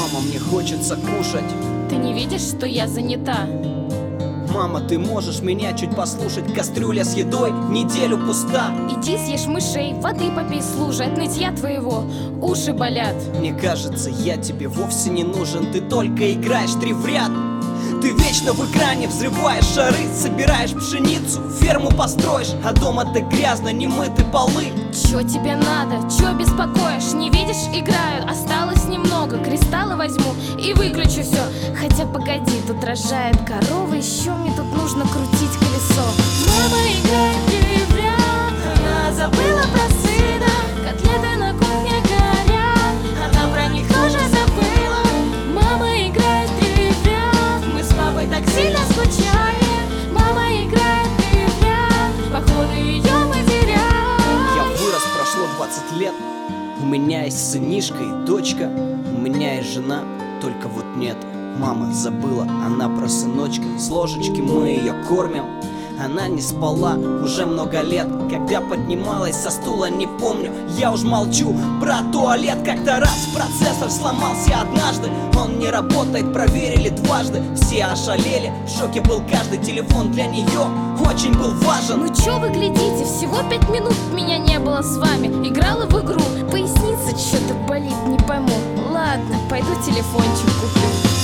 Мама, мне хочется кушать. Ты не видишь, что я занята? Мама, ты можешь меня чуть послушать? Кастрюля с едой неделю пуста. Иди съешь мышей, воды попей с лужи. От нытья твоего уши болят. Мне кажется, я тебе вовсе не нужен. Ты только играешь 3 в ряд. Ты вечно в экране взрываешь шары, собираешь пшеницу, ферму построишь, а дома-то грязно, не мыты полы. Чё тебе надо? Чё беспокоишь? Не видишь, играют, осталось немного. Кристаллы возьму и выключу все. Хотя погоди, тут рожает корова, еще мне тут нужно крутить колесо. Мама играет в деревья, она забыла про сына. Котлеты на кухне горят, она про них тоже забыла. Мама играет в деревья, мы с папой так сильно скучаем. Мама играет в деревья, походу ее мы теряем. Я вырос, прошло 20 лет. У меня есть сынишка и дочка. У меня есть жена, только вот нет. Мама забыла, она про сыночка. С ложечки мы ее кормим. Она не спала уже много лет. Когда поднималась со стула, не помню. Я уж молчу про туалет. Как-то раз процессор сломался однажды. Он не работает, проверили дважды. Все ошалели, в шоке был каждый. Телефон для нее очень был важен. Ну чё вы глядите, всего 5 минут меня не было с вами. Играла в игру, поясница чё-то болит, не пойму. Ладно, пойду телефончик куплю.